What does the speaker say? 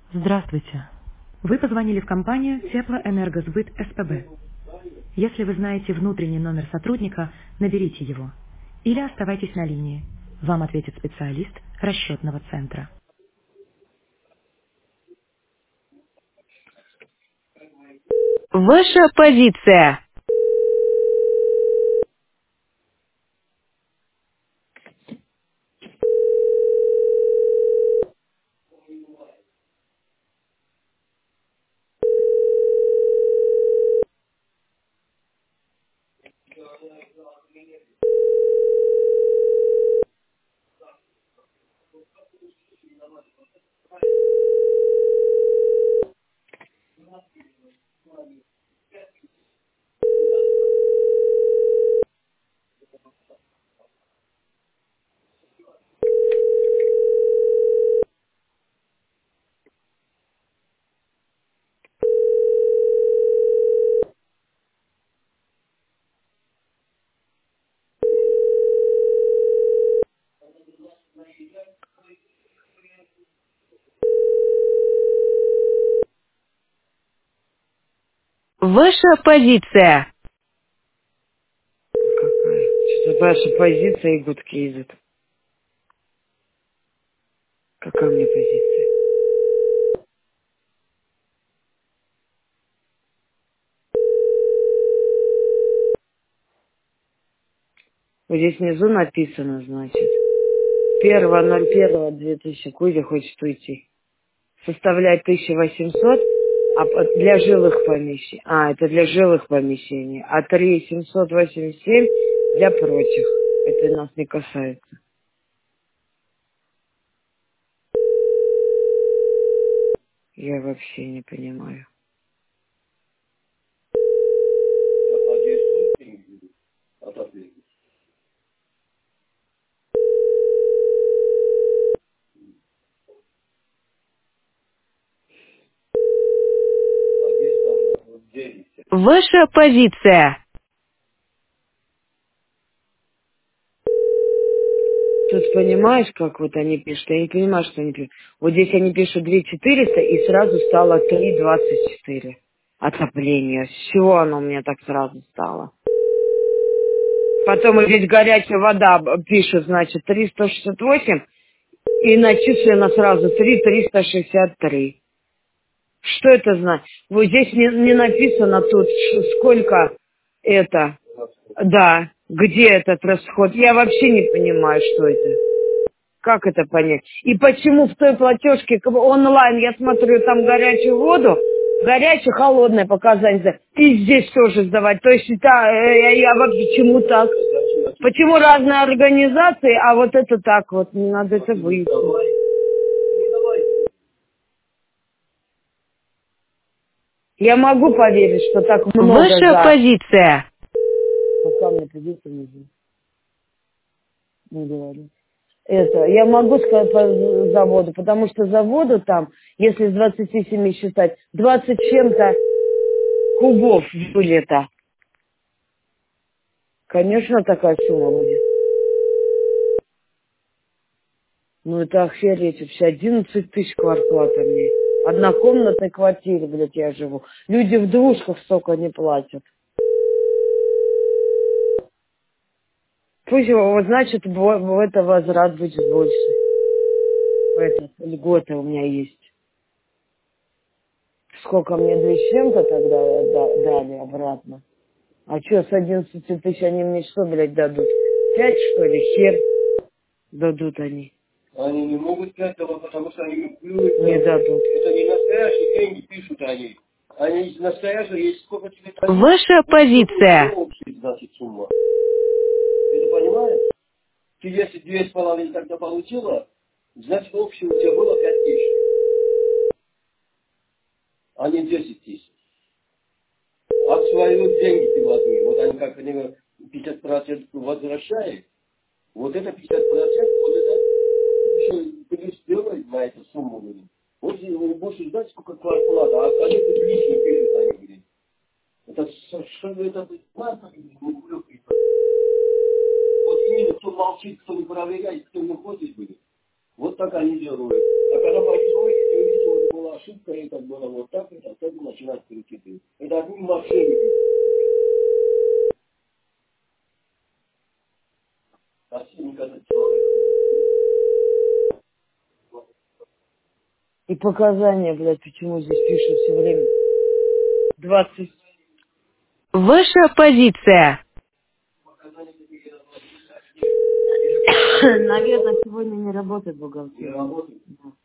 Здравствуйте. Вы позвонили в компанию Теплоэнергосбыт СПБ. Если вы знаете внутренний номер сотрудника, наберите его. Или оставайтесь на линии. Вам ответит специалист расчетного центра. Ваша позиция. Ваша позиция. Какая? Что-то ваша позиция и гудки идут. Какая у меня позиция? Вот здесь внизу написано, значит. 1.01.2000 Кузя хочет уйти. Составляет 1800, а для жилых помещений. Это для жилых помещений. А 3787 для прочих. Это нас не касается. Я вообще не понимаю. Ваша позиция. Тут понимаешь, как вот они пишут? Я не понимаю, что они пишут. Вот здесь они пишут 2400 и сразу стало 3.24. Отопление. С чего оно у меня так сразу стало? Потом вот здесь горячая вода пишут, значит, 368 и начислено сразу 3.363. Что это значит? Вот здесь не написано тут, сколько это. Да, где этот расход. Я вообще не понимаю, что это. Как это понять? И почему в той платежке онлайн, я смотрю, там горячую воду, горячая, холодное показание, и здесь тоже сдавать. То есть я вообще почему так? Почему разные организации, а вот это так вот, не надо это выяснить. Я могу поверить, что так много Ваша за... позиция. Пока мне придется, не говорю. Это, я могу сказать по заводу, потому что заводу там, если с 27 считать, 20 чем-то кубов вылета. Конечно, такая сумма будет. Ну, это охереть вообще. 11 тысяч квартплата мне. Однокомнатной квартире, блядь, я живу. Люди в двушках столько не платят. Пусть его, вот, значит, в это возврат будет больше. Это льгота у меня есть. Сколько мне 2 с чем-то тогда дали обратно. А что, с 11 тысяч они мне что, блядь, дадут? 5, что ли? Хер дадут они. Они не могут взять этого, потому что они Не дадут. это не настоящие деньги пишут они. Они настоящие, есть сколько тебе дадут, Ваша позиция. общая, значит, сумма. Ты это понимаешь? Ты если 2,5 тогда получила, значит, общее у тебя было 5 тысяч, а не 10 тысяч. От своих деньги ты возьми. Вот они как они 50% возвращают. Вот это 50%, вот это еще ты сделай на эту сумму. Блин. Вот вы больше ждать, сколько квартплата, а остальные тут лишние пишут они, блин. Это что это плата, вот именно кто молчит, кто не проверяет, кто не ходит, блин. Вот так они делают. А когда пойдешь, ты увидишь, что это была ошибка. это было вот так, это особенно начинать крутить. Это одни мошенники. Совсем никогда человек. И показания, блядь, почему здесь пишут все время? 20. Ваша позиция. Наверное, сегодня не работает бухгалтер. Не работает. Да.